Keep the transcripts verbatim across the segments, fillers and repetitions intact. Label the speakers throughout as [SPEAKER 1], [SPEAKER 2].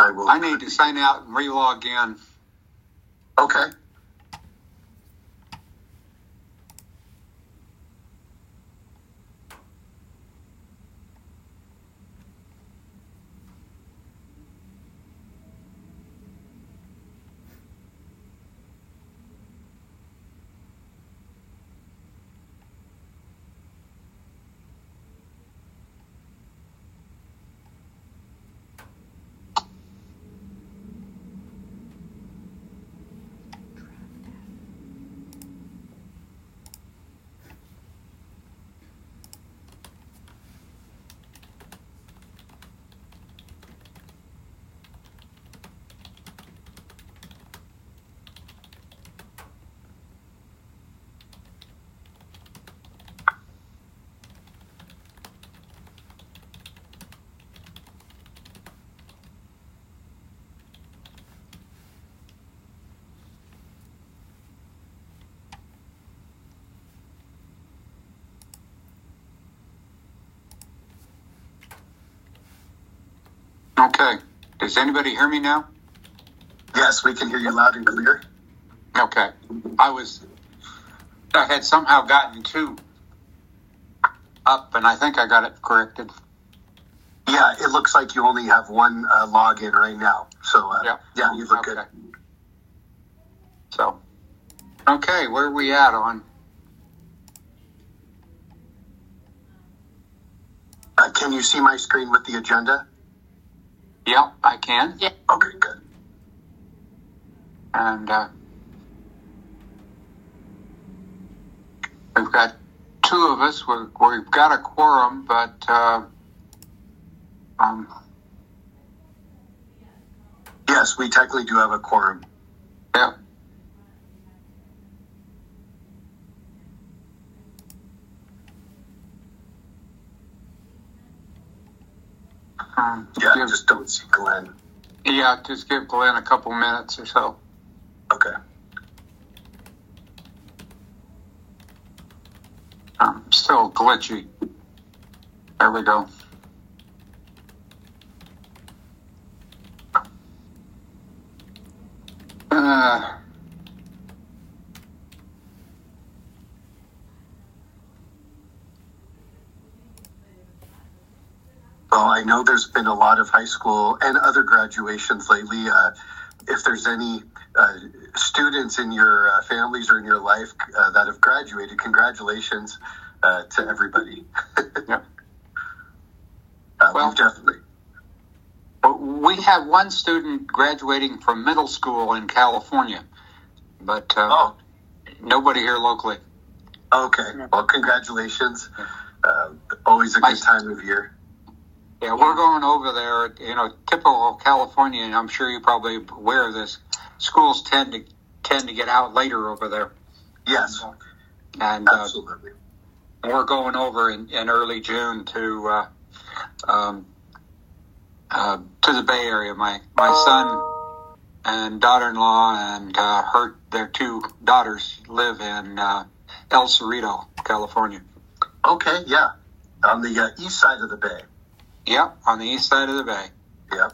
[SPEAKER 1] I will.
[SPEAKER 2] I need to sign out and re-log in.
[SPEAKER 1] Okay.
[SPEAKER 2] Okay. Does anybody hear me now?
[SPEAKER 1] Yes, we can hear you loud and clear.
[SPEAKER 2] Okay. I was, I had somehow gotten two up, and I think I got it corrected.
[SPEAKER 1] Yeah, it looks like you only have one uh, login right now. So, uh,
[SPEAKER 2] yeah.
[SPEAKER 1] yeah, you look
[SPEAKER 2] okay.
[SPEAKER 1] good.
[SPEAKER 2] So, okay, where are we at on?
[SPEAKER 1] Uh, can you see my screen with the agenda?
[SPEAKER 2] Yeah, I can.
[SPEAKER 1] Yeah. Okay, good.
[SPEAKER 2] And uh, we've got two of us. We're, we've got a quorum, but uh, um,
[SPEAKER 1] yes, we technically do have a quorum.
[SPEAKER 2] Yeah. Um,
[SPEAKER 1] Yeah,
[SPEAKER 2] give,
[SPEAKER 1] just don't see Glenn.
[SPEAKER 2] Yeah, just give Glenn a couple minutes or so.
[SPEAKER 1] Okay.
[SPEAKER 2] Um, still glitchy. There we go. Uh,
[SPEAKER 1] Well, I know there's been a lot of high school and other graduations lately. Uh, if there's any uh, students in your uh, families or in your life uh, that have graduated, congratulations uh, to everybody.
[SPEAKER 2] yeah.
[SPEAKER 1] uh,
[SPEAKER 2] Well,
[SPEAKER 1] we've definitely.
[SPEAKER 2] We have one student graduating from middle school in California, but uh,
[SPEAKER 1] Oh.
[SPEAKER 2] nobody here locally.
[SPEAKER 1] Okay. Well, congratulations. Uh, always a
[SPEAKER 2] My-
[SPEAKER 1] good time of year.
[SPEAKER 2] Yeah, we're going over there. You know, typical California, and I'm sure you're probably aware of this. Schools tend to tend to get out later over there,
[SPEAKER 1] Yes,
[SPEAKER 2] and uh,
[SPEAKER 1] absolutely.
[SPEAKER 2] we're going over in, in early June to uh, um, uh, to the Bay Area. My my son and daughter-in-law and uh, her their two daughters live in uh, El Cerrito, California.
[SPEAKER 1] Okay, yeah. On the uh, east side of the bay.
[SPEAKER 2] Yep, on the east side of the bay.
[SPEAKER 1] Yep.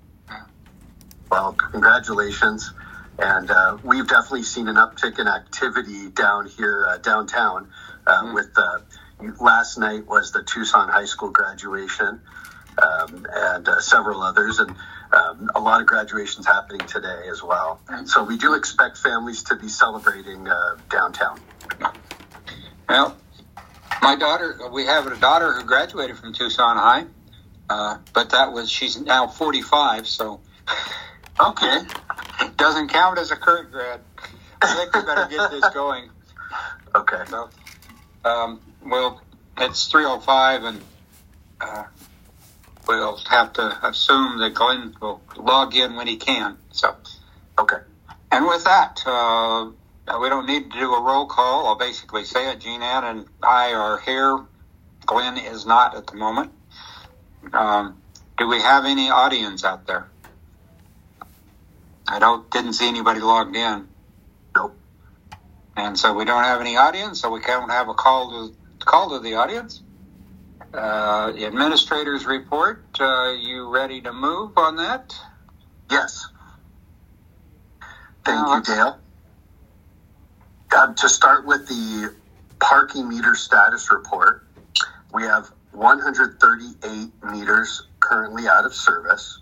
[SPEAKER 1] Well, congratulations. And uh, we've definitely seen an uptick in activity down here, uh, downtown. Uh,
[SPEAKER 2] Mm-hmm.
[SPEAKER 1] With uh, last night was the Tucson High School graduation, um, and uh, several others, and um, a lot of graduations happening today as well. And so we do expect families to be celebrating uh, downtown.
[SPEAKER 2] Well, my daughter, we have a daughter who graduated from Tucson High, uh, but that was, she's now forty-five, so
[SPEAKER 1] Okay.
[SPEAKER 2] doesn't count as a current grad. I think we better get this going.
[SPEAKER 1] Okay.
[SPEAKER 2] So, um, well, it's three oh five, and uh, we'll have to assume that Glenn will log in when he can. So,
[SPEAKER 1] Okay.
[SPEAKER 2] and with that, uh, we don't need to do a roll call. I'll basically say it. Jean Ann and I are here. Glenn is not at the moment. Um, do we have any audience out there? I don't didn't see anybody logged in.
[SPEAKER 1] Nope.
[SPEAKER 2] And so we don't have any audience, so we can't have a call to call to the audience. Uh, the administrator's report. Uh, you ready to move on that?
[SPEAKER 1] Yes. Thank
[SPEAKER 2] Oh,
[SPEAKER 1] you, Dale. Uh, to start with the parking meter status report, we have one hundred thirty-eight meters currently out of service.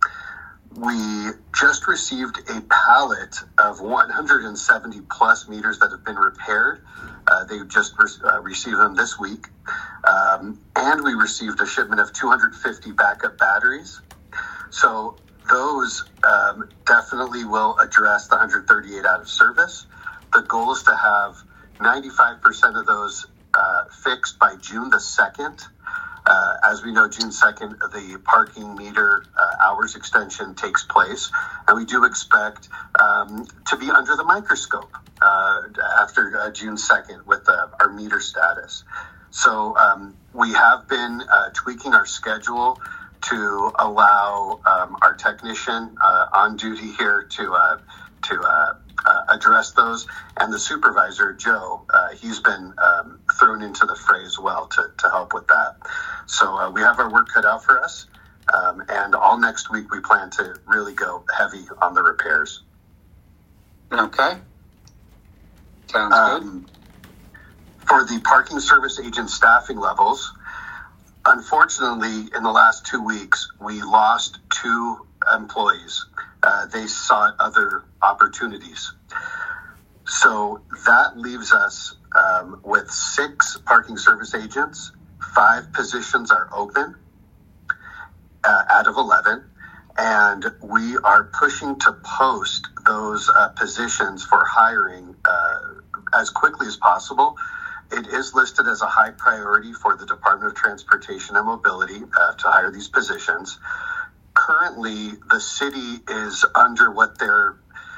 [SPEAKER 1] We just received a pallet of one hundred seventy plus meters that have been repaired. Uh, they just re- uh, received them this week. Um, and we received a shipment of two hundred fifty backup batteries. So those um, definitely will address the one hundred thirty-eight out of service. The goal is to have ninety-five percent of those uh, fixed by June the second. Uh, as we know, June second, the parking meter uh, hours extension takes place, and we do expect um, to be under the microscope uh, after uh, June second with uh, our meter status. So um, we have been uh, tweaking our schedule to allow um, our technician uh, on duty here to uh, to uh, uh, address those, and the supervisor, Joe, uh, he's been um, thrown into the fray as well to, to help with that. So uh, we have our work cut out for us, um, and all next week we plan to really go heavy on the repairs.
[SPEAKER 2] okay. Sounds
[SPEAKER 1] Um, for the parking service agent staffing levels, unfortunately, in the last two weeks, we lost two employees. Uh, they sought other opportunities. So that leaves us um, with six parking service agents. Five positions are open uh, out of eleven. And we are pushing to post those uh, positions for hiring uh, as quickly as possible. It is listed as a high priority for the Department of Transportation and Mobility uh, to hire these positions. Currently, the city is under what they're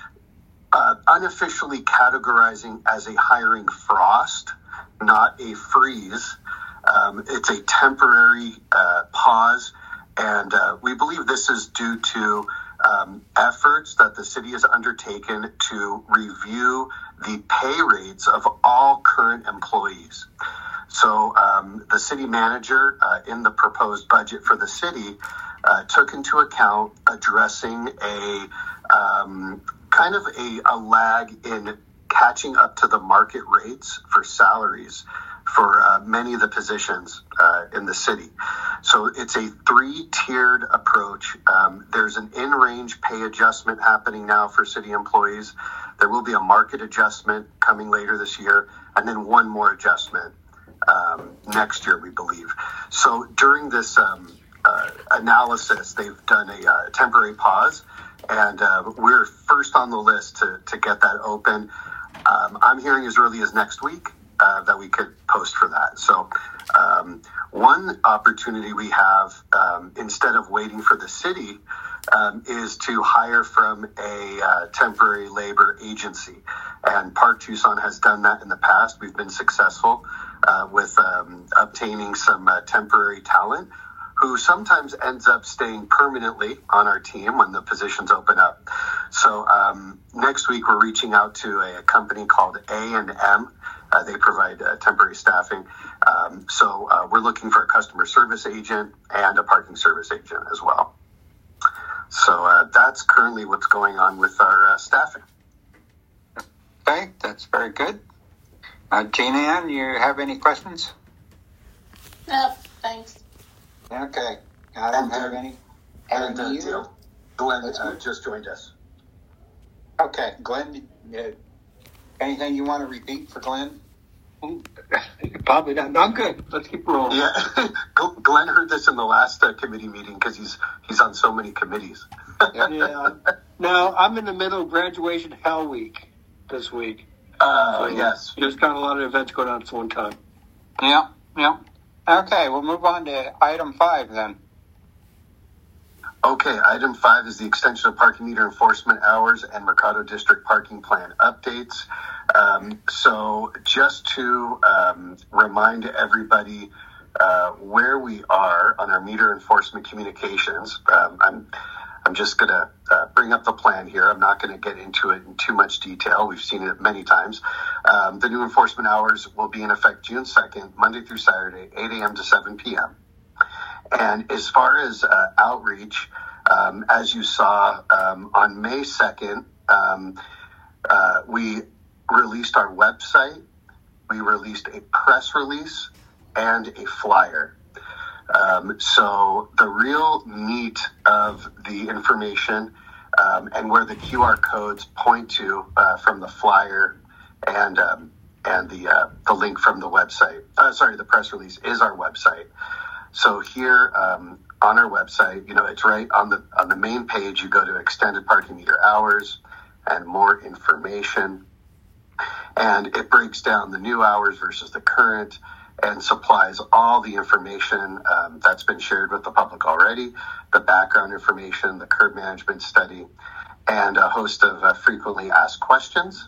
[SPEAKER 1] uh, unofficially categorizing as a hiring frost, not a freeze. Um, it's a temporary uh, pause, and uh, we believe this is due to um, efforts that the city has undertaken to review the pay rates of all current employees. So um, the city manager uh, in the proposed budget for the city uh, took into account addressing a um, kind of a, a lag in catching up to the market rates for salaries for uh, many of the positions uh, in the city. So it's a three-tiered approach. Um, there's an in-range pay adjustment happening now for city employees. There will be a market adjustment coming later this year, and then one more adjustment um, next year, we believe. So during this um, uh, analysis, they've done a uh, temporary pause, and uh, we're first on the list to, to get that open. Um, I'm hearing as early as next week uh, that we could post for that. So um, one opportunity we have, um, instead of waiting for the city, um, is to hire from a uh, temporary labor agency. And Park Tucson has done that in the past. We've been successful uh, with um, obtaining some uh, temporary talent who sometimes ends up staying permanently on our team when the positions open up. So um, next week we're reaching out to a, a company called A and M. Uh, they provide uh, temporary staffing. Um, so uh, we're looking for a customer service agent and a parking service agent as well. So uh, that's currently what's going on with our uh, staffing.
[SPEAKER 2] Okay, that's very good. Uh, Jean Ann, you have any questions?
[SPEAKER 3] No, thanks.
[SPEAKER 2] Okay, I don't have any.
[SPEAKER 1] And uh,
[SPEAKER 2] you?
[SPEAKER 1] Dale, Glenn uh, just joined us.
[SPEAKER 2] Okay, Glenn, uh, anything you want to repeat for Glenn?
[SPEAKER 4] Probably not. No, I'm good. Let's keep rolling.
[SPEAKER 1] Yeah, Glenn heard this in the last uh, committee meeting because he's he's on so many committees.
[SPEAKER 4] Yeah. No, I'm in the middle of graduation hell week this week.
[SPEAKER 1] Uh,
[SPEAKER 4] So,
[SPEAKER 1] yes.
[SPEAKER 4] There's got a lot of events going on at one time.
[SPEAKER 2] Yeah, yeah. Okay, we'll move on to item five then.
[SPEAKER 1] Okay, item five is the extension of parking meter enforcement hours and Mercado District parking plan updates. Um, so just to um, remind everybody uh, where we are on our meter enforcement communications, um, I'm I'm just going to uh, bring up the plan here. I'm not going to get into it in too much detail. We've seen it many times. Um, the new enforcement hours will be in effect June second, Monday through Saturday, eight a.m. to seven p.m. And as far as uh, outreach, Um, as you saw um, on May second, um, uh, we released our website, we released a press release, and a flyer. Um, so the real meat of the information um, and where the Q R codes point to uh, from the flyer and um, and the uh, the link from the website, uh, sorry, the press release is our website. So here um, on our website, you know, it's right on the on the main page. You go to extended parking meter hours and more information, and it breaks down the new hours versus the current, and supplies all the information um, that's been shared with the public already, the background information, the curb management study, and a host of uh, frequently asked questions.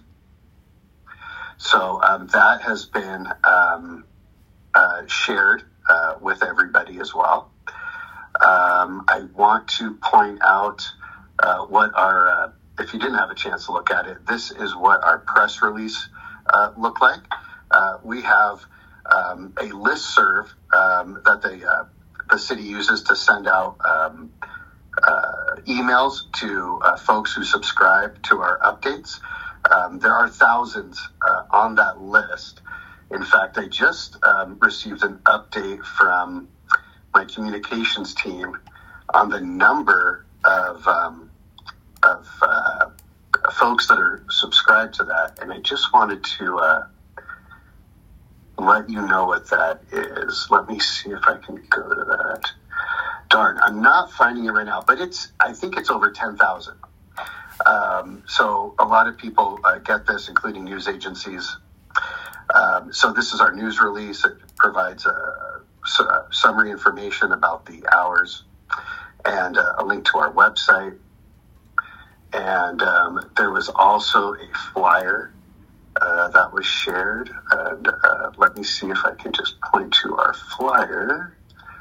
[SPEAKER 1] So um, that has been um, uh, shared uh, with everybody as well. Um, I want to point out uh, what our, uh, if you didn't have a chance to look at it, this is what our press release uh, looked like. Uh, we have um, a listserv um, that the, uh, the city uses to send out um, uh, emails to uh, folks who subscribe to our updates. Um, there are thousands uh, on that list. In fact, I just um, received an update from my communications team on the number of um, of uh, folks that are subscribed to that, and I just wanted to uh, let you know what that is. Let me see if I can go to that. Darn, I'm not finding it right now, but it's I think it's over ten thousand. Um, so a lot of people uh, get this, including news agencies. Um, so this is our news release. It provides a, a summary information about the hours and uh, a link to our website. And um, there was also a flyer uh, that was shared. And uh, let me see if I can just point to our flyer.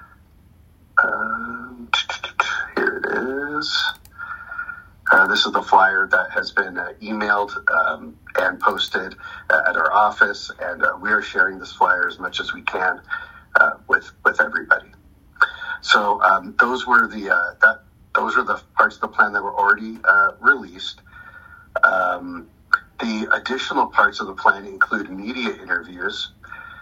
[SPEAKER 1] Um, here it is. Uh, this is the flyer that has been uh, emailed um, and posted uh, at our office, and uh, we are sharing this flyer as much as we can uh, with with everybody. So um, those were the uh, that those are the parts of the plan that were already uh, released. Um, the additional parts of the plan include media interviews.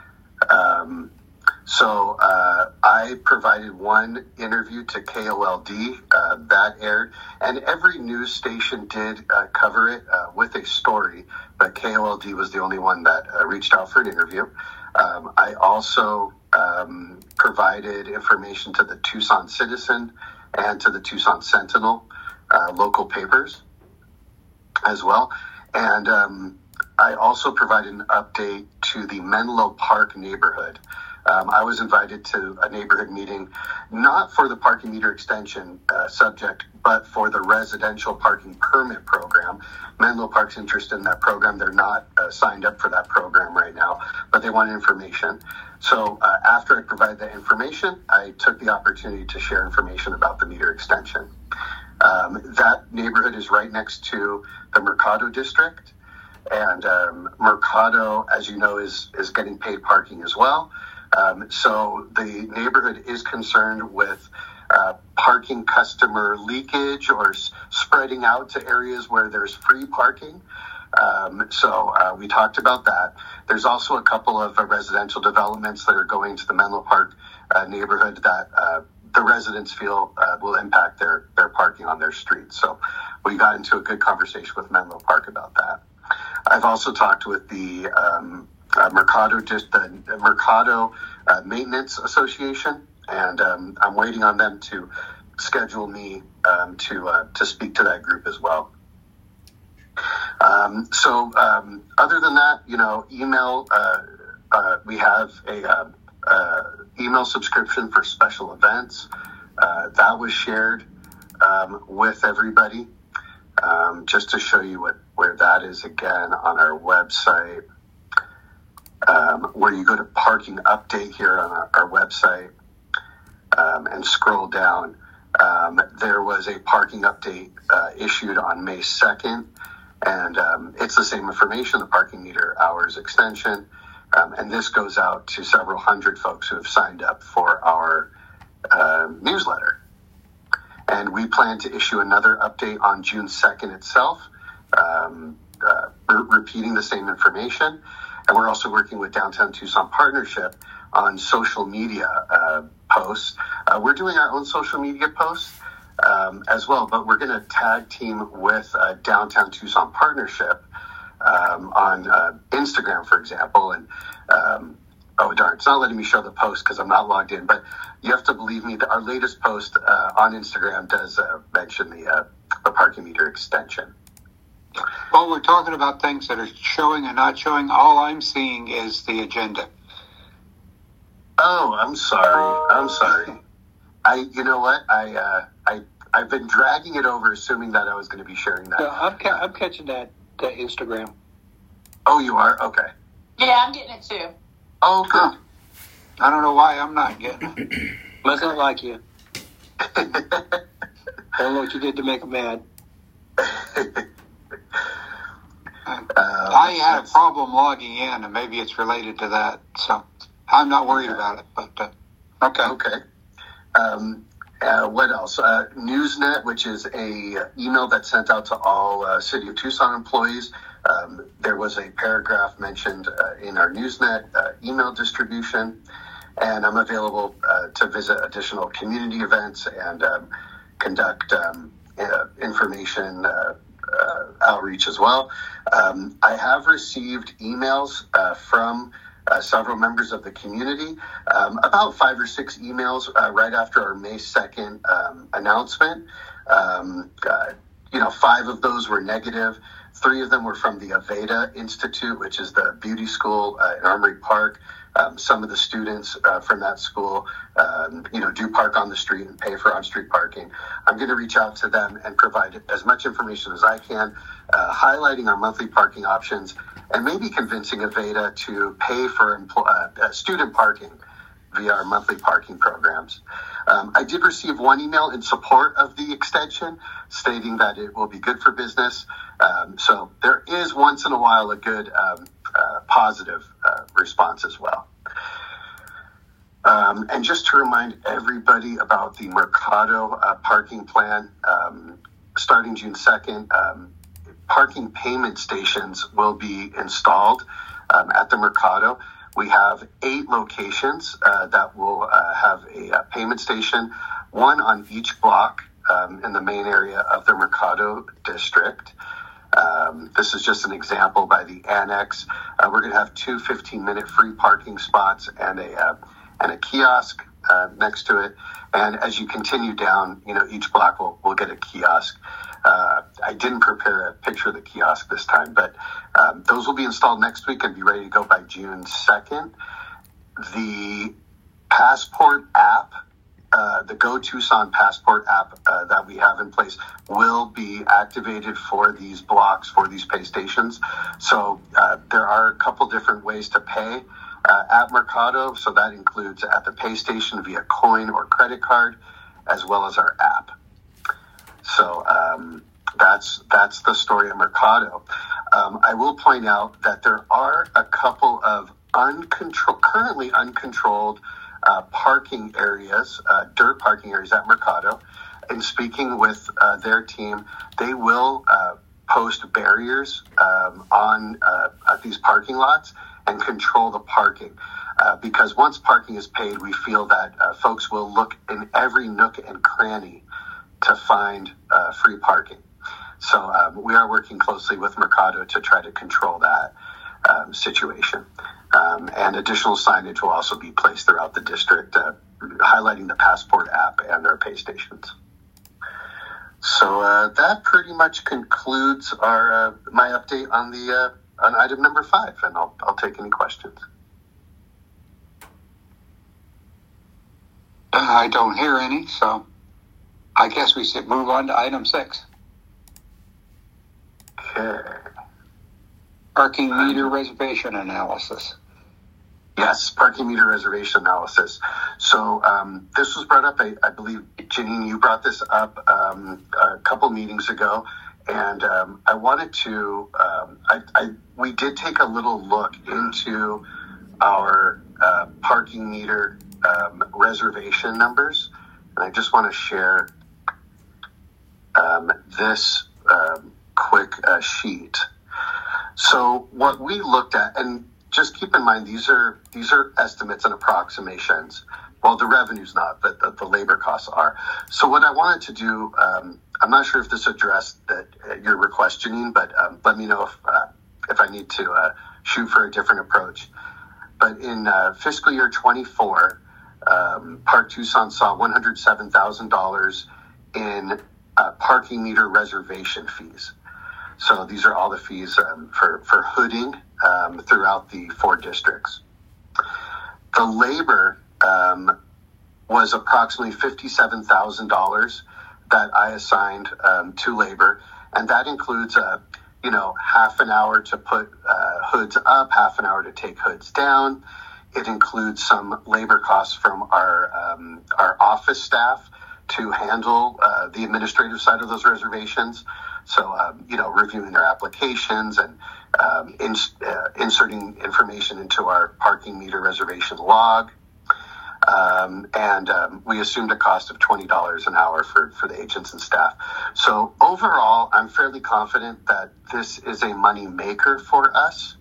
[SPEAKER 1] Um, So uh, I provided one interview to K O L D uh, that aired, and every news station did uh, cover it uh, with a story, but K O L D was the only one that uh, reached out for an interview. Um, I also um, provided information to the Tucson Citizen and to the Tucson Sentinel uh, local papers as well, and um, I also provided an update to the Menlo Park neighborhood. Um, I was invited to a neighborhood meeting, not for the parking meter extension uh, subject, but for the residential parking permit program. Menlo Park's interested in that program. They're not uh, signed up for that program right now, but they want information. So uh, after I provided that information, I took the opportunity to share information about the meter extension. Um, that neighborhood is right next to the Mercado district, and um, Mercado, as you know, is, is getting paid parking as well. Um, so the neighborhood is concerned with uh, parking customer leakage or s- spreading out to areas where there's free parking. Um, so uh, we talked about that. There's also a couple of uh, residential developments that are going to the Menlo Park uh, neighborhood that uh, the residents feel uh, will impact their, their parking on their streets. So we got into a good conversation with Menlo Park about that. I've also talked with the um, Uh, Mercado, just the Mercado uh, Maintenance Association, and um, I'm waiting on them to schedule me um, to uh, to speak to that group as well. Um, so, um, other than that, you know, email. Uh, uh, we have a uh, uh, email subscription for special events uh, that was shared um, with everybody. Um, just to show you what where that is again on our website. Um, where you go to parking update here on our, our website um, and scroll down, um, there was a parking update uh, issued on May second, and um, it's the same information, the parking meter hours extension, um, and this goes out to several hundred folks who have signed up for our uh, newsletter. And we plan to issue another update on June second itself, um, uh, re- repeating the same information. And we're also working with Downtown Tucson Partnership on social media uh, posts. Uh, we're doing our own social media posts um, as well, but we're going to tag team with uh, Downtown Tucson Partnership um, on uh, Instagram, for example. And um, oh, darn, it's not letting me show the post because I'm not logged in, but you have to believe me that our latest post uh, on Instagram does uh, mention the, uh, the parking meter extension.
[SPEAKER 2] Well, we're talking about things that are showing and not showing. All I'm seeing is the agenda.
[SPEAKER 1] Oh, I'm sorry. I'm sorry. I, you know what? I, uh, I, I've been dragging it over, assuming that I was going to be sharing that.
[SPEAKER 4] No, I'm, ca- I'm catching that, that Instagram.
[SPEAKER 1] Oh, you are? Okay.
[SPEAKER 3] Yeah, I'm getting it too.
[SPEAKER 1] Oh, good.
[SPEAKER 2] I don't know why I'm not getting it.
[SPEAKER 4] Must not like you. I don't know what you did to make him mad.
[SPEAKER 2] Uh, I had a problem logging in, and maybe it's related to that. So I'm not worried
[SPEAKER 1] Okay.
[SPEAKER 2] about it. But uh, okay.
[SPEAKER 1] Okay. Um, uh, what else? Uh, Newsnet, which is a email that's sent out to all uh, City of Tucson employees. Um, there was a paragraph mentioned uh, in our Newsnet uh, email distribution, and I'm available uh, to visit additional community events and um, conduct um, uh, information uh, uh, outreach as well. Um, I have received emails uh, from Uh, several members of the community, um, about five or six emails uh, right after our May second um, announcement. Um, uh, you know, five of those were negative. Three of them were from the Aveda Institute, which is the beauty school uh, in Armory Park. Um, some of the students uh, from that school, um, you know, do park on the street and pay for on-street parking. I'm going to reach out to them and provide as much information as I can, uh, highlighting our monthly parking options and maybe convincing Aveda to pay for empl- uh, student parking via our monthly parking programs. Um, I did receive one email in support of the extension stating that it will be good for business. Um, so there is once in a while a good um, uh, positive uh, response as well. Um, and just to remind everybody about the Mercado uh, parking plan, um, starting June second, um, parking payment stations will be installed um, at the Mercado. We have eight locations uh, that will uh, have a, a payment station, one on each block um, in the main area of the Mercado district. Um, this is just an example by the annex. Uh, we're going to have two fifteen-minute free parking spots and a uh, and a kiosk uh, next to it. And as you continue down, you know, each block will, will get a kiosk. Uh, I didn't prepare a picture of the kiosk this time, but um, those will be installed next week and be ready to go by June second. The Passport app, uh, the Go Tucson Passport app uh, that we have in place will be activated for these blocks, for these pay stations. So uh, there are a couple different ways to pay uh, at Mercado. So that includes at the pay station via coin or credit card, as well as our app. So um, that's that's the story of Mercado. Um, I will point out that there are a couple of uncontrolled, currently uncontrolled uh, parking areas, uh, dirt parking areas at Mercado. In speaking with uh, their team, they will uh, post barriers um, on uh, at these parking lots and control the parking. Uh, because once parking is paid, we feel that uh, folks will look in every nook and cranny to find uh, free parking. So um, we are working closely with Mercado to try to control that um, situation. Um, and additional signage will also be placed throughout the district, uh, highlighting the Passport app and our pay stations. So uh, that pretty much concludes our uh, my update on the uh, on item number five, and I'll I'll take any questions.
[SPEAKER 2] I don't hear any, so I guess we should move on to item six.
[SPEAKER 1] Okay.
[SPEAKER 2] Parking meter reservation analysis.
[SPEAKER 1] Yes, parking meter reservation analysis. So um, this was brought up, I, I believe, Janine, you brought this up um, a couple meetings ago, and um, I wanted to, um, I, I we did take a little look into our uh, parking meter um, reservation numbers, and I just want to share um, this um, quick uh, sheet. So what we looked at, and just keep in mind, these are these are estimates and approximations. Well, the revenue's not, but the, the labor costs are. So what I wanted to do, um, I'm not sure if this addressed that uh, your request, Janine, but um, let me know if uh, if I need to uh, shoot for a different approach. But in uh, fiscal year twenty-four, um, Park Tucson saw one hundred seven thousand dollars in uh, parking meter reservation fees. So these are all the fees um, for, for hooding um, throughout the four districts. The labor um, was approximately fifty-seven thousand dollars that I assigned um, to labor. And that includes, uh, you know, half an hour to put uh, hoods up, half an hour to take hoods down. It includes some labor costs from our, um, our office staff to handle uh, the administrative side of those reservations. So, um, you know, reviewing their applications and um, in, uh, inserting information into our parking meter reservation log. Um, and um, we assumed a cost of twenty dollars an hour for, for the agents and staff. So overall, I'm fairly confident that this is a money maker for us.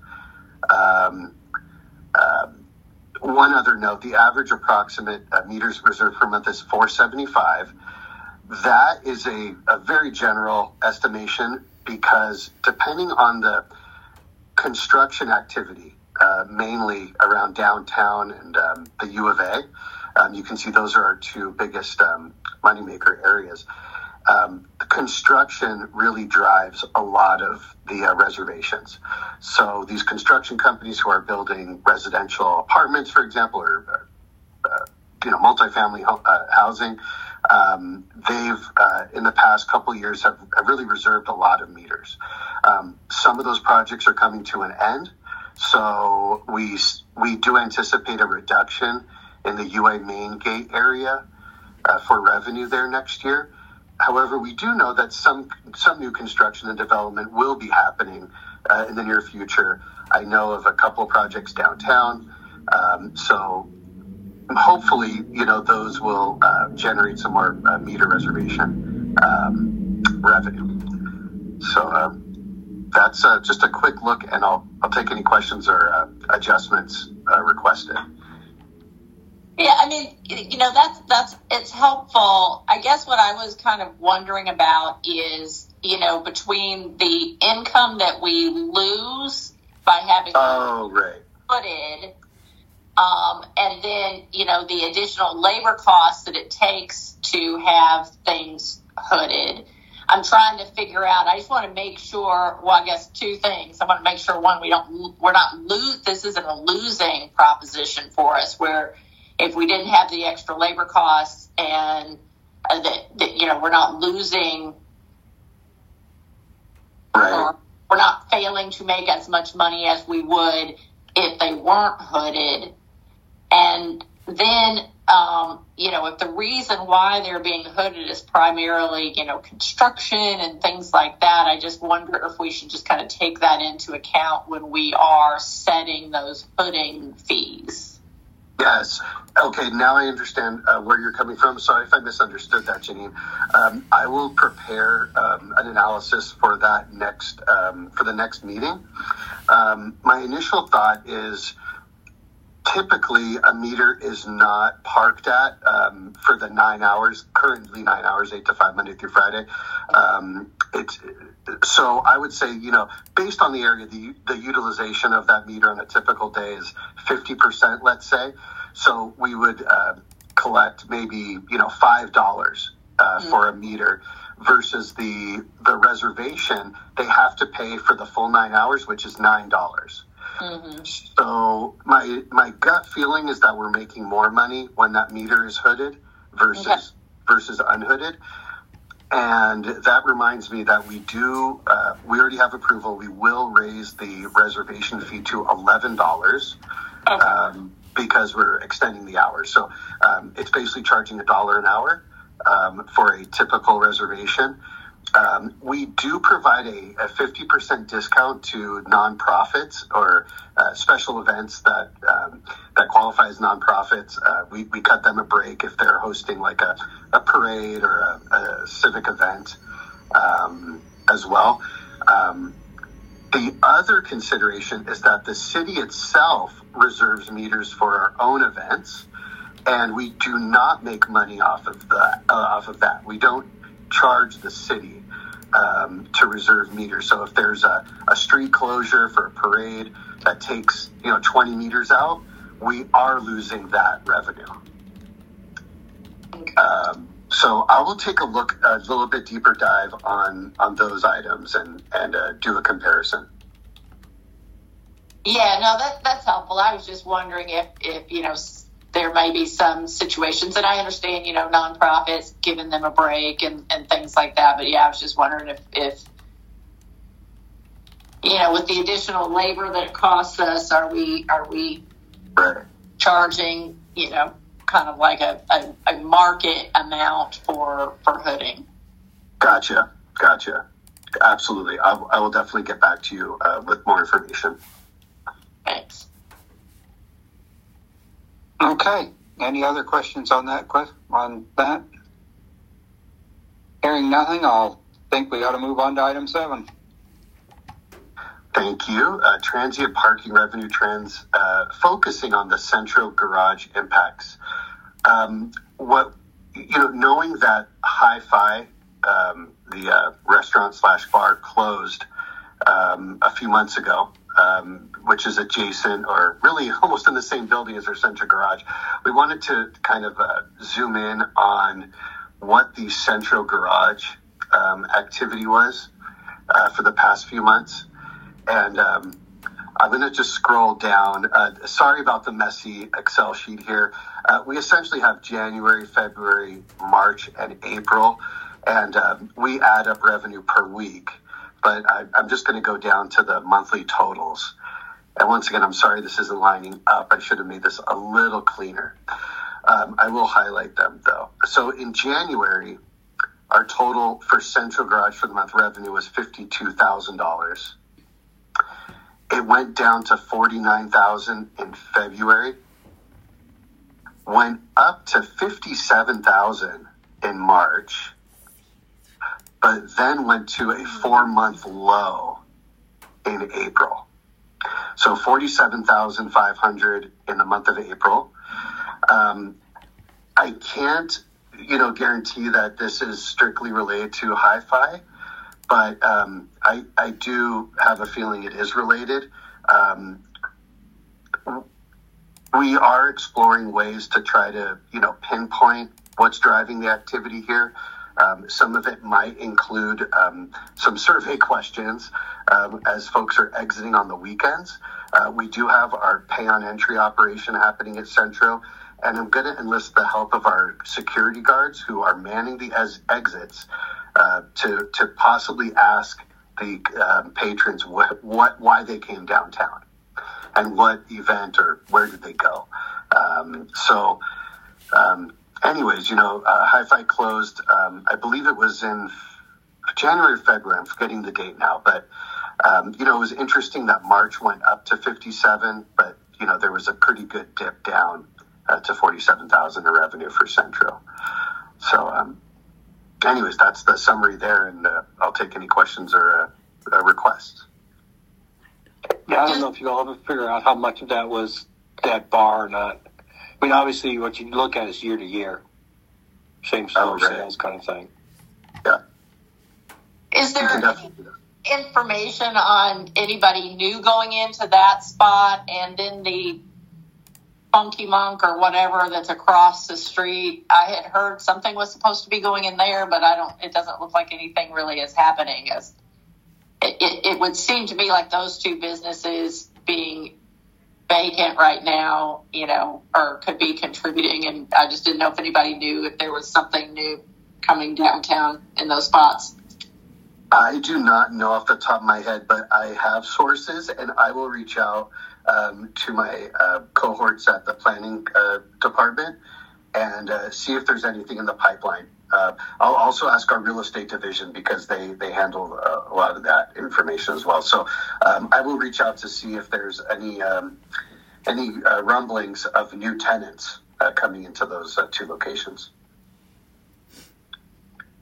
[SPEAKER 1] Um, uh, one other note, the average approximate uh, meters reserved per month is four seventy-five. That is a, a very general estimation because depending on the construction activity, uh, mainly around downtown and um, the U of A, um, you can see those are our two biggest um, moneymaker areas. Um, the construction really drives a lot of the uh, reservations. So these construction companies who are building residential apartments, for example, or uh, you know, multifamily uh, housing, Um, they've, uh, in the past couple of years, have, have really reserved a lot of meters. Um, some of those projects are coming to an end, so we we do anticipate a reduction in the U A main gate area uh, for revenue there next year. However, we do know that some some new construction and development will be happening uh, in the near future. I know of a couple of projects downtown, um, so hopefully, you know, those will uh, generate some more uh, meter reservation um, revenue. So um, that's uh, just a quick look, and I'll I'll take any questions or uh, adjustments uh, requested.
[SPEAKER 3] Yeah, I mean, you know, that's that's it's helpful. I guess what I was kind of wondering about is, you know, between the income that we lose by having
[SPEAKER 1] oh right
[SPEAKER 3] hooded. Um, and then, you know, the additional labor costs that it takes to have things hooded. I'm trying to figure out, I just want to make sure, well, I guess two things. I want to make sure, one, we don't, we're not lose, this isn't a losing proposition for us, where if we didn't have the extra labor costs and uh, that, that, you know, we're not losing,
[SPEAKER 1] right.
[SPEAKER 3] or we're not failing to make as much money as we would if they weren't hooded. And then, um, you know, if the reason why they're being hooded is primarily, you know, construction and things like that, I just wonder if we should just kind of take that into account when we are setting those hooding fees.
[SPEAKER 1] Yes. Okay, now I understand uh, where you're coming from. Sorry if I misunderstood that, Janine. Um, I will prepare um, an analysis for that next, um, for the next meeting. Um, my initial thought is, typically, a meter is not parked at um, for the nine hours, currently nine hours, eight to five, Monday through Friday. Um, it's, so I would say, you know, based on the area, the, the utilization of that meter on a typical day is fifty percent, let's say. So we would uh, collect maybe, you know, five dollars uh, mm. for a meter versus the the reservation. They have to pay for the full nine hours, which is nine dollars. Mm-hmm. So my my gut feeling is that we're making more money when that meter is hooded versus okay. versus unhooded. And that reminds me that we do uh, we already have approval. We will raise the reservation fee to eleven dollars okay. um, because we're extending the hours. So um, it's basically charging a dollar an hour um, for a typical reservation. Um, we do provide a, a fifty percent discount to nonprofits or uh, special events that um, that qualify as nonprofits. Uh, we, we cut them a break if they're hosting like a, a parade or a, a civic event. um, as well. Um, the other consideration is that the city itself reserves meters for our own events, and we do not make money off of the uh, off of that. We don't charge the city um, to reserve meters. So if there's a, a street closure for a parade that takes you know twenty meters out, we are losing that revenue. Um, so I will take a look, a little bit deeper dive on on those items and and uh, do a comparison.
[SPEAKER 3] Yeah, no, that that's helpful. I was just wondering if if you know there may be some situations, and I understand you know nonprofits giving them a break and and things like that. But yeah, I was just wondering if if you know with the additional labor that it costs us, are we are we
[SPEAKER 1] Right.
[SPEAKER 3] charging you know kind of like a, a, a market amount for for hooding?
[SPEAKER 1] Gotcha, gotcha. Absolutely. I, I will definitely get back to you uh, with more information.
[SPEAKER 3] Thanks.
[SPEAKER 2] Okay. Any other questions on that? que- On that? Hearing nothing, I'll think we ought to move on to item seven.
[SPEAKER 1] Thank you. Uh, transient parking revenue trends, uh, focusing on the Centro Garage impacts. Um, what you know, knowing that Hi-Fi, um, the uh, restaurant slash bar, closed um, a few months ago, um, which is adjacent or really almost in the same building as our Centro Garage, we wanted to kind of uh, zoom in on what the Centro Garage um, activity was uh, for the past few months. And um, I'm going to just scroll down. Uh, sorry about the messy Excel sheet here. Uh, we essentially have January, February, March, and April, and um, we add up revenue per week. But I, I'm just going to go down to the monthly totals. And once again, I'm sorry this isn't lining up. I should have made this a little cleaner. Um, I will highlight them, though. So in January, our total for Centro Garage for the month revenue was fifty-two thousand dollars. It went down to forty-nine thousand dollars in February, went up to fifty-seven thousand dollars in March, but then went to a four-month low in April. So forty-seven thousand five hundred dollars in the month of April. Um, I can't, you know, guarantee that this is strictly related to Hi-Fi, but um, I, I do have a feeling it is related. Um, we are exploring ways to try to, you know, pinpoint what's driving the activity here. Um, some of it might include um, some survey questions um, as folks are exiting on the weekends. Uh, we do have our pay on entry operation happening at Centro, and I'm going to enlist the help of our security guards who are manning the as- exits uh, to to possibly ask the um, patrons what, what why they came downtown and what event or where did they go. Um, so. Um, Anyways, you know, uh, Hi-Fi closed, um, I believe it was in January or February. I'm forgetting the date now. But, um, you know, it was interesting that March went up to fifty-seven, but, you know, there was a pretty good dip down uh, to forty-seven thousand in revenue for Centro. So, um, anyways, that's the summary there, and uh, I'll take any questions or uh, uh, requests.
[SPEAKER 4] Yeah, I don't know if you all ever figure out how much of that was that bar or not. I mean, obviously, what you look at is year to year, same store
[SPEAKER 1] Oh, right.
[SPEAKER 4] sales kind of thing.
[SPEAKER 1] Yeah.
[SPEAKER 3] Is
[SPEAKER 1] You
[SPEAKER 3] there
[SPEAKER 1] can
[SPEAKER 3] any
[SPEAKER 1] definitely do
[SPEAKER 3] information on anybody new going into that spot, and then the Funky Monk or whatever that's across the street? I had heard something was supposed to be going in there, but I don't. It doesn't look like anything really is happening. As it, it, it would seem to me like those two businesses being vacant right now, you know, or could be contributing, and I just didn't know if anybody knew if there was something new coming downtown in those spots.
[SPEAKER 1] I do not know off the top of my head, but I have sources, and I will reach out um, to my uh, cohorts at the planning uh, department and uh, see if there's anything in the pipeline. Uh, I'll also ask our real estate division because they, they handle uh, a lot of that information as well. So um, I will reach out to see if there's any um, any uh, rumblings of new tenants uh, coming into those uh, two locations.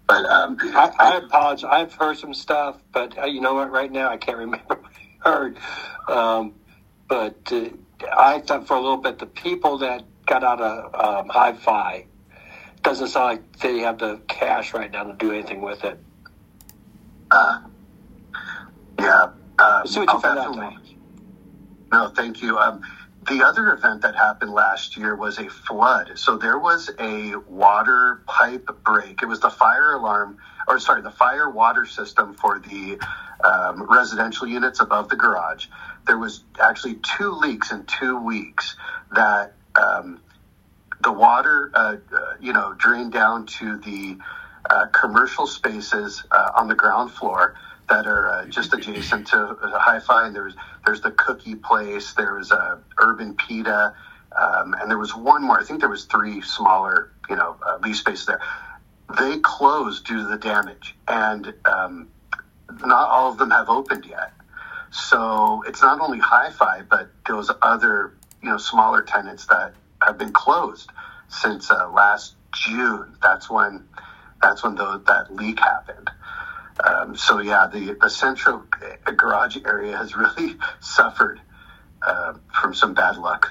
[SPEAKER 1] But um,
[SPEAKER 4] I, I apologize. I've heard some stuff, but uh, you know what? Right now, I can't remember what I heard. Um, but uh, I thought for a little bit, the people that got out of um, Hi-Fi doesn't sound like they have the cash right now to do anything with it.
[SPEAKER 1] Uh, yeah. Um,
[SPEAKER 4] See what you
[SPEAKER 1] I'll
[SPEAKER 4] found out,
[SPEAKER 1] definitely-
[SPEAKER 4] Thomas.
[SPEAKER 1] No, thank you. Um, the other event that happened last year was a flood. So there was a water pipe break. It was the fire alarm, or sorry, the fire water system for the um, residential units above the garage. There was actually two leaks in two weeks that um, the water, uh, uh, you know, drained down to the uh, commercial spaces uh, on the ground floor that are uh, just adjacent to uh, Hi-Fi. And there's there's the cookie place. There was a Urban Pita, um, and there was one more. I think there was three smaller, you know, uh, lease spaces there. They closed due to the damage, and um, not all of them have opened yet. So it's not only Hi-Fi, but those other, you know, smaller tenants that have been closed since uh, last June. That's when that's when the, that leak happened. Um, so yeah, the, the central garage area has really suffered uh, from some bad luck.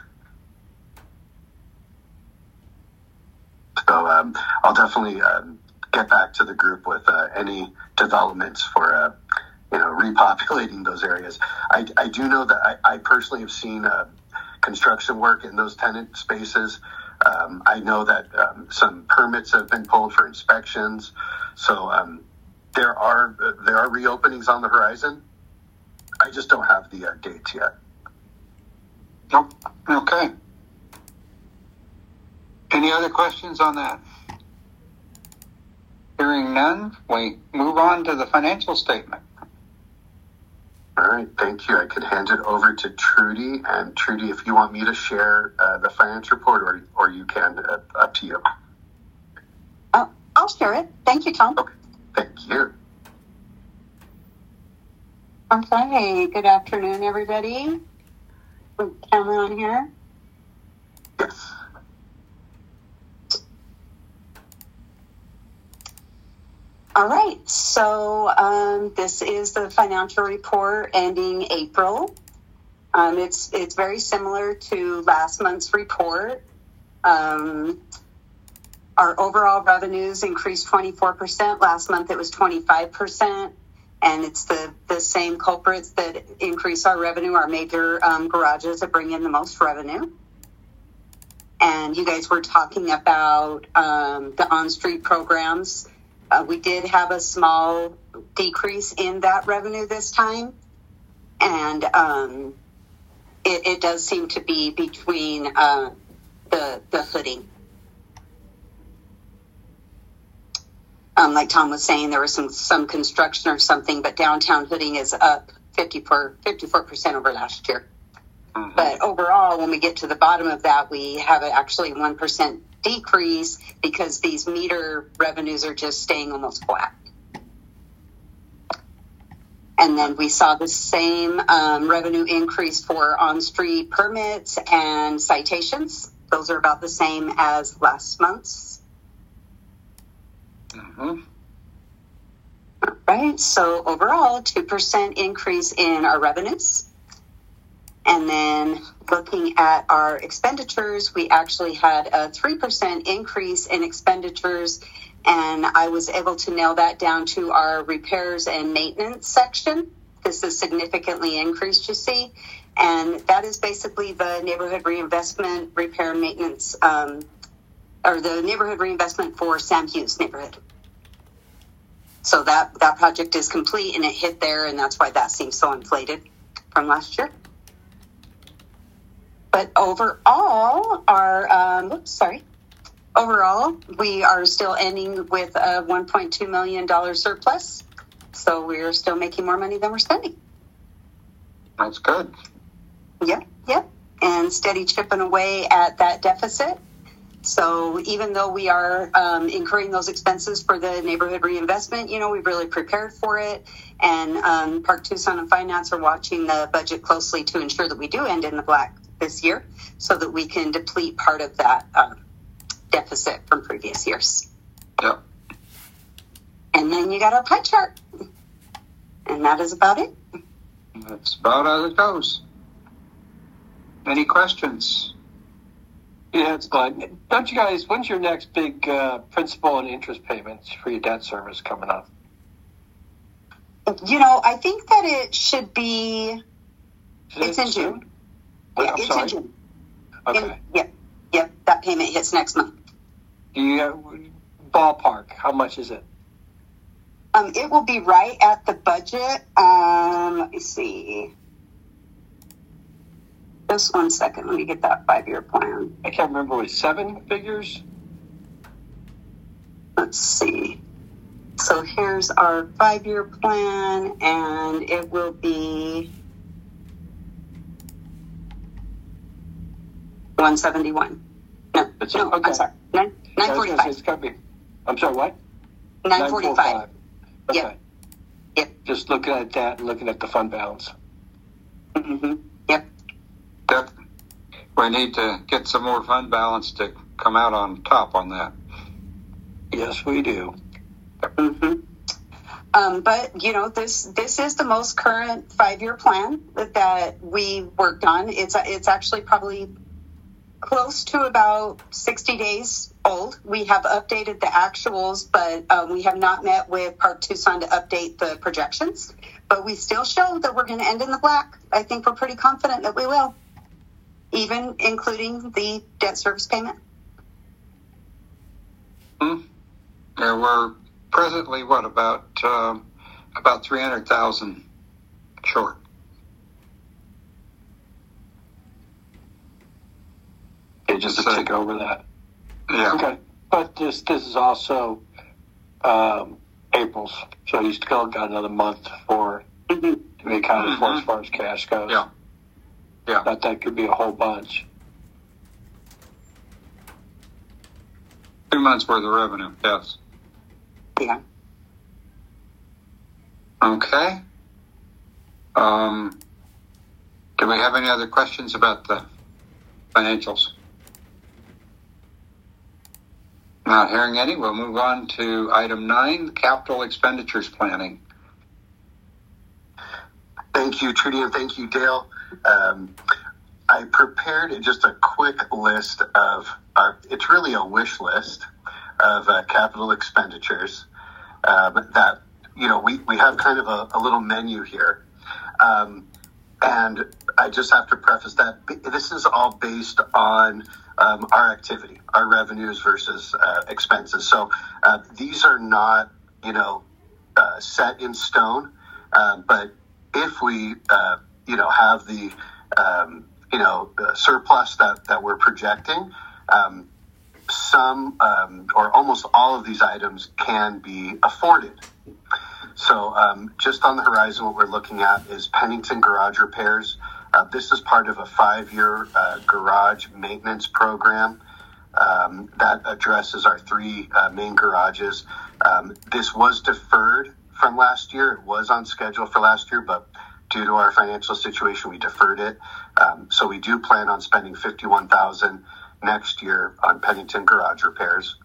[SPEAKER 1] So um, I'll definitely um, get back to the group with uh, any developments for uh, you know repopulating those areas. I, I do know that I, I personally have seen uh, construction work in those tenant spaces. Um, I know that um, some permits have been pulled for inspections. So um, there are uh, there are reopenings on the horizon. I just don't have the uh, dates yet.
[SPEAKER 2] Nope. Okay. Any other questions on that? Hearing none, we move on to the financial statement.
[SPEAKER 1] All right, thank you. I could hand it over to Trudy. And Trudy, if you want me to share uh, the finance report, or or you can, uh, up to you.
[SPEAKER 5] Uh, I'll share it. Thank you, Tom.
[SPEAKER 1] Okay, thank you.
[SPEAKER 5] Okay, good afternoon, everybody. With camera on here.
[SPEAKER 1] Yes.
[SPEAKER 5] All right, so um, this is the financial report ending April. Um, it's it's very similar to last month's report. Um, our overall revenues increased twenty-four percent. Last month it was twenty-five percent. And it's the, the same culprits that increase our revenue, our major um, garages that bring in the most revenue. And you guys were talking about um, the on-street programs. Uh, we did have a small decrease in that revenue this time. And um, it, it does seem to be between uh, the, the hooding. Um, like Tom was saying, there was some, some construction or something, but downtown hooding is up fifty-four percent over last year. Mm-hmm. But overall, when we get to the bottom of that, we have actually one percent decrease because these meter revenues are just staying almost flat. And then we saw the same um, revenue increase for on-street permits and citations. Those are about the same as last month's.
[SPEAKER 2] Mm-hmm.
[SPEAKER 5] Right, so overall, two percent increase in our revenues. And then looking at our expenditures, we actually had a three percent increase in expenditures. And I was able to nail that down to our repairs and maintenance section. This is significantly increased, you see. And that is basically the neighborhood reinvestment, repair and maintenance, um, or the neighborhood reinvestment for Sam Hughes neighborhood. So that, that project is complete and it hit there, and that's why that seems so inflated from last year. But overall, our, um, oops, sorry. Overall, we are still ending with a one point two million dollars surplus. So we're still making more money than we're spending.
[SPEAKER 2] That's good.
[SPEAKER 5] Yep, yep. And steady chipping away at that deficit. So even though we are um, incurring those expenses for the neighborhood reinvestment, you know, we've really prepared for it. And um, Park Tucson and Finance are watching the budget closely to ensure that we do end in the black this year so that we can deplete part of that um, deficit from previous years.
[SPEAKER 2] Yep.
[SPEAKER 5] And then you got our pie chart. And that is about it.
[SPEAKER 2] That's about as it goes. Any questions?
[SPEAKER 4] Yeah, it's fun. Don't you guys, when's your next big uh, principal and interest payments for your debt service coming up?
[SPEAKER 5] You know, I think that it should be,
[SPEAKER 4] Is
[SPEAKER 5] it's
[SPEAKER 4] it
[SPEAKER 5] in
[SPEAKER 4] soon?
[SPEAKER 5] June.
[SPEAKER 4] Wait,
[SPEAKER 5] Yeah,
[SPEAKER 4] I'm
[SPEAKER 5] it's
[SPEAKER 4] sorry.
[SPEAKER 5] in June.
[SPEAKER 4] Okay.
[SPEAKER 5] In, yep, yep, that payment hits next month.
[SPEAKER 4] Do you have, ballpark, how much is it?
[SPEAKER 5] Um, it will be right at the budget. Um, let me see. Just one second. Let me get that five-year plan.
[SPEAKER 4] I can't remember, was it seven figures?
[SPEAKER 5] Let's see. So here's our five-year plan, and it will be one seventy-one. No,
[SPEAKER 4] It's-
[SPEAKER 5] no,
[SPEAKER 4] okay.
[SPEAKER 5] I'm sorry. Nine
[SPEAKER 4] I
[SPEAKER 5] nine
[SPEAKER 4] was gonna say
[SPEAKER 5] forty-five.
[SPEAKER 4] It's gotta be, I'm sorry, what?
[SPEAKER 5] Nine forty-five.
[SPEAKER 4] Okay.
[SPEAKER 5] Yep. Yep.
[SPEAKER 4] Just looking at that and looking at the fund balance.
[SPEAKER 5] Mm-hmm. Yep.
[SPEAKER 2] Yep. We need to get some more fund balance to come out on top on that.
[SPEAKER 4] Yes, we do.
[SPEAKER 5] Mm-hmm. Um, but you know, this this is the most current five-year plan that, that we worked on. It's it's actually probably close to about sixty days old. We have updated the actuals, but um, we have not met with Park Tucson to update the projections. But we still show that we're going to end in the black. I think we're pretty confident that we will, even including the debt service payment.
[SPEAKER 2] Hmm. Yeah, we're presently what about um, about three hundred thousand short.
[SPEAKER 4] Okay, just to
[SPEAKER 2] So-
[SPEAKER 4] take over that.
[SPEAKER 2] Yeah.
[SPEAKER 4] Okay, but this this is also um, April's, so you still got another month for
[SPEAKER 5] Mm-hmm.
[SPEAKER 4] to be accounted for
[SPEAKER 2] Mhm.
[SPEAKER 4] as far as cash goes.
[SPEAKER 2] Yeah. Yeah.
[SPEAKER 4] But that could be a whole bunch.
[SPEAKER 2] Two months worth of revenue. Yes.
[SPEAKER 5] Yeah.
[SPEAKER 2] Okay. Um, do we have any other questions about the financials? Not hearing any, we'll move on to item nine, capital expenditures planning.
[SPEAKER 1] Thank you, Trudy, and thank you, Dale. Um, I prepared just a quick list of our, it's really a wish list of uh, capital expenditures um, that, you know, we, we have kind of a, a little menu here. Um, and I just have to preface that this is all based on um, our activity, our revenues versus uh, expenses. So uh, these are not, you know, uh, set in stone, uh, but if we, uh, you know, have the, um, you know, the surplus that, that we're projecting, um, some um, or almost all of these items can be afforded. So um, just on the horizon, what we're looking at is Pennington garage repairs. Uh, this is part of a five-year uh, garage maintenance program um, that addresses our three uh, main garages. Um, this was deferred from last year. It was on schedule for last year, but due to our financial situation, we deferred it. Um, so we do plan on spending fifty-one thousand dollars next year on Pennington garage repairs.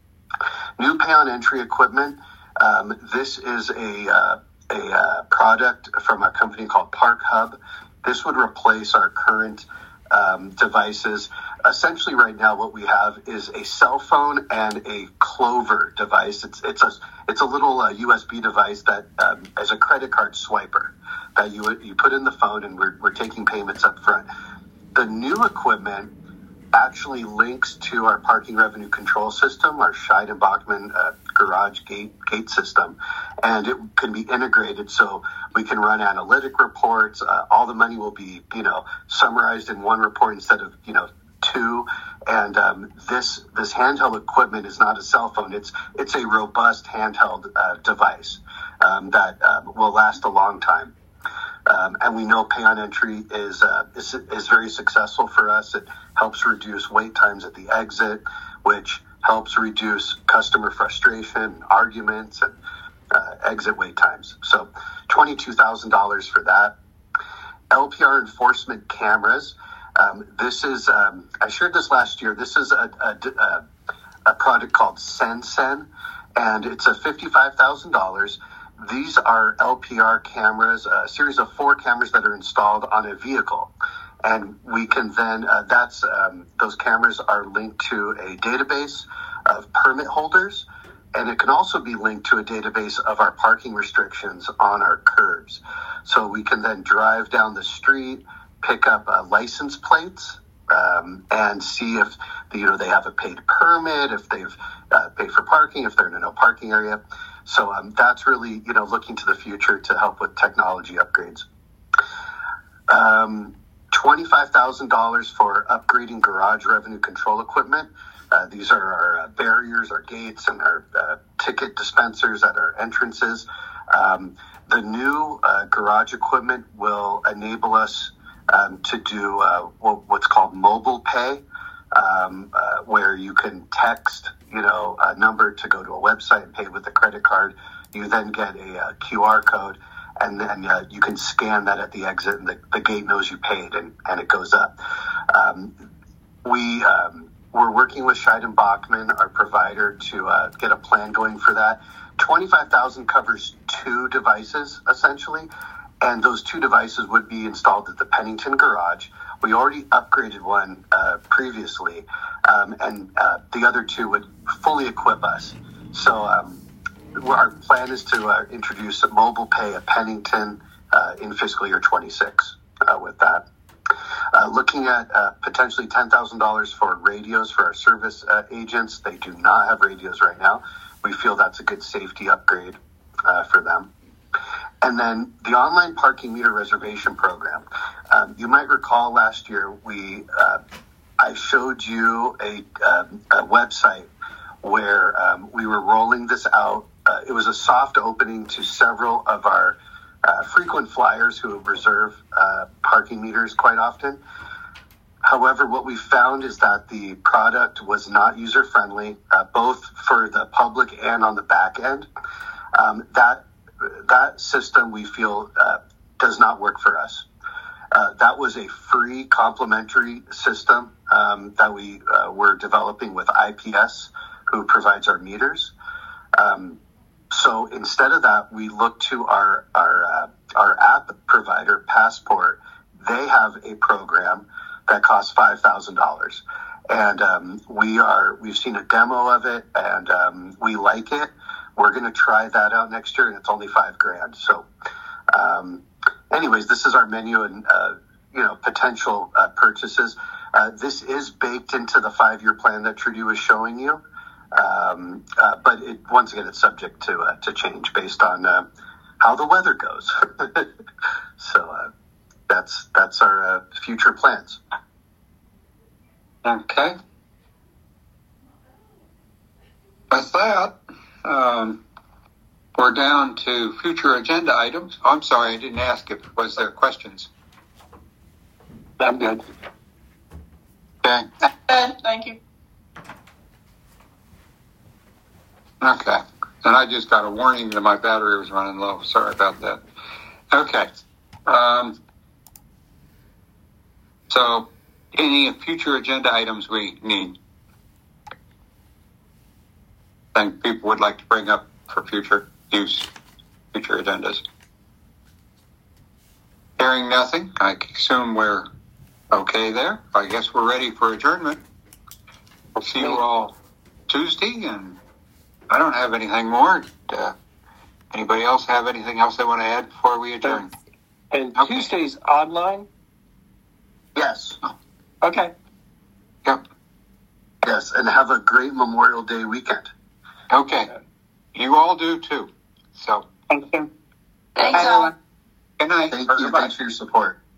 [SPEAKER 1] New pay on entry equipment. Um, this is a, uh, a uh, product from a company called Park Hub. This would replace our current um, devices. Essentially, right now, what we have is a cell phone and a Clover device. It's it's a it's a little uh, U S B device that um, is a credit card swiper that you you put in the phone, and we're we're taking payments up front. The new equipment actually links to our parking revenue control system, our Scheid and Bachmann uh, garage gate gate system, and it can be integrated so we can run analytic reports. Uh, all the money will be, you know, summarized in one report instead of, you know, two. And um, this this handheld equipment is not a cell phone. It's it's a robust handheld uh, device um, that uh, will last a long time. Um, and we know pay on entry is, uh, is is very successful for us. It helps reduce wait times at the exit, which helps reduce customer frustration, arguments, and uh, exit wait times. So twenty-two thousand dollars for that. L P R enforcement cameras. Um, this is, um, I shared this last year. This is a, a, a, a product called Sensen. and it's a fifty-five thousand dollars. These are L P R cameras, a series of four cameras that are installed on a vehicle. And we can then, uh, that's, um, those cameras are linked to a database of permit holders, and it can also be linked to a database of our parking restrictions on our curbs. So we can then drive down the street, pick up uh, license plates, um, and see if, you know, they have a paid permit, if they've uh, paid for parking, if they're in a no parking area. So um, that's really, you know, looking to the future to help with technology upgrades. Um, twenty-five thousand dollars for upgrading garage revenue control equipment. Uh, these are our uh, barriers, our gates, and our uh, ticket dispensers at our entrances. Um, the new uh, garage equipment will enable us um, to do uh, what's called mobile pay, um, uh, where you can text, you know, a number to go to a website and pay with a credit card. You then get a, a Q R code, and then uh, you can scan that at the exit, and the, the gate knows you paid, and, and it goes up. Um, we... Um, We're working with Scheiden Bachman, our provider, to uh, get a plan going for that. twenty-five thousand dollars covers two devices, essentially, and those two devices would be installed at the Pennington garage. We already upgraded one uh, previously, um, and uh, the other two would fully equip us. So um, our plan is to uh, introduce a mobile pay at Pennington uh, in fiscal year twenty-six uh, with that. Uh, looking at uh, potentially ten thousand dollars for radios for our service uh, agents. They do not have radios right now. We feel that's a good safety upgrade uh, for them. And then the online parking meter reservation program. Um, you might recall last year we uh, I showed you a, um, a website where um, we were rolling this out. Uh, it was a soft opening to several of our Uh, frequent flyers who reserve uh, parking meters quite often. However, what we found is that the product was not user-friendly, uh, both for the public and on the back end. Um, that that system, we feel, uh, does not work for us. Uh, that was a free complimentary system um, that we uh, were developing with I P S, who provides our meters. Um, So instead of that, we look to our our uh, our app provider, Passport. They have a program that costs five thousand dollars, and um, we are we've seen a demo of it, and um, we like it. We're going to try that out next year, and it's only five grand. So, um, anyways, this is our menu and uh, you know potential uh, purchases. Uh, this is baked into the five year plan that Trudy was showing you. Um, uh, but it, once again, it's subject to uh, to change based on uh, how the weather goes. so uh, that's that's our uh, future plans.
[SPEAKER 2] Okay. With that, um, we're down to future agenda items. Oh, I'm sorry, I didn't ask if was there questions.
[SPEAKER 4] I'm good.
[SPEAKER 2] Okay.
[SPEAKER 3] Good, thank you.
[SPEAKER 2] Okay. And I just got a warning that my battery was running low. Sorry about that. Okay. Um, so, any future agenda items we need? I think people would like to bring up for future use, future agendas. Hearing nothing, I assume we're okay there. I guess we're ready for adjournment. We'll see you all Tuesday, and I don't have anything more. Uh, anybody else have anything else they want to add before we adjourn?
[SPEAKER 4] And
[SPEAKER 2] Okay.
[SPEAKER 4] Tuesday's online?
[SPEAKER 1] Yes,
[SPEAKER 4] Okay.
[SPEAKER 2] Yep.
[SPEAKER 1] yes, and have a great Memorial Day weekend.
[SPEAKER 2] Okay. You all do too. So,
[SPEAKER 4] Thank you.
[SPEAKER 3] Thanks,
[SPEAKER 2] Hi,
[SPEAKER 3] all.
[SPEAKER 2] everyone. Good night.
[SPEAKER 1] Thank
[SPEAKER 2] Or
[SPEAKER 1] you.
[SPEAKER 2] goodbye.
[SPEAKER 1] Thanks for your support.